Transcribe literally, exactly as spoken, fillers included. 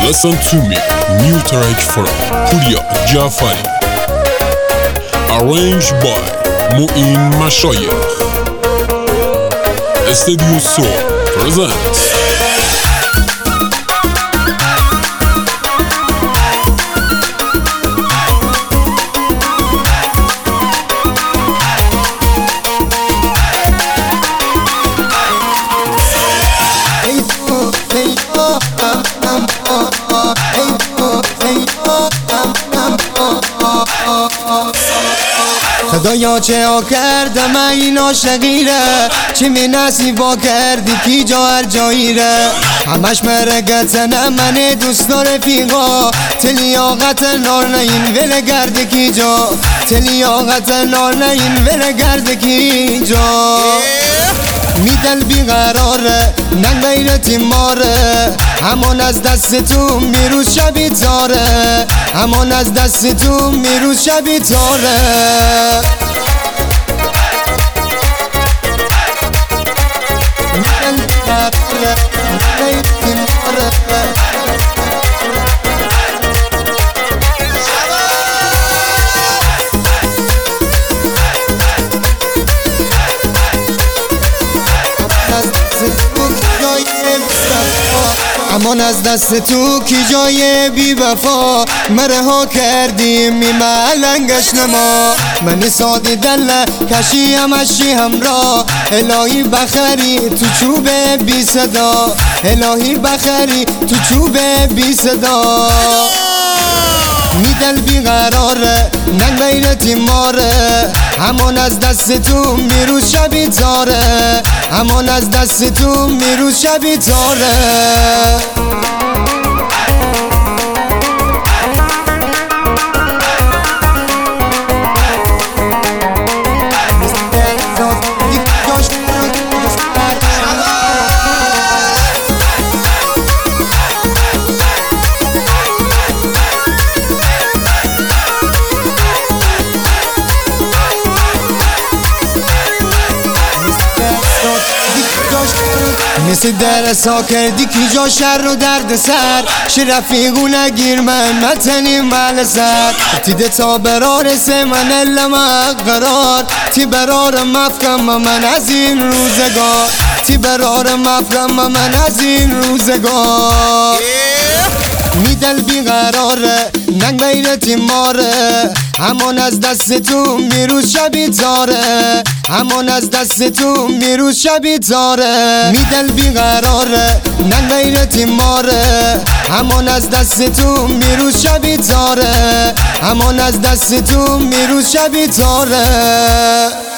Listen to me, new track from Purya Jafari, arranged by Mu'in Mashayekh. Studio Soul presents خدایا چه ها کرده من این عاشقیره، چه می نصیبا کردی کی جا هر جاییره. همش مرگتنه من دوست رفیقا، تلیاقت نار این ول گرده کی جا، تلیاقت نار این ول گرده کی جا. می دل بیقراره نن غیرتی ماره، همان از دست تو میروز شبی تاره، همان از دست تو میروز شبی تاره. می دل بیقراره نن غیرتی ماره، امان از دست تو کی جای بی وفا، مرها کردیم می ملنگش نما. من سادی دل کشی همشی همراه، الهی بخری تو چوب بی صدا، الهی بخری تو چوب بی صدا. می دل بیقراره نن غیرتی ماره، همان از دست تو میروز شبی تاره، همان از دست تو میروز شبی تاره. مثل درسا کردی کی جا شر و درد سر، ش رفیقو نگیر من متنی مال سر. تیده تا برار سه من لما قرار، تی برار مفکم من از این روزگار، تی برار مفکم من از این روزگار. می دل بیقراره نن غیرتی ماره، همان از دست تو میروز شبی تاره، همان از دست تو میروز شبی تاره. می دل بیقراره نن غیرتی ماره، همان از دست تو میروز شبی تاره، همان از دست تو میروز شبی تاره.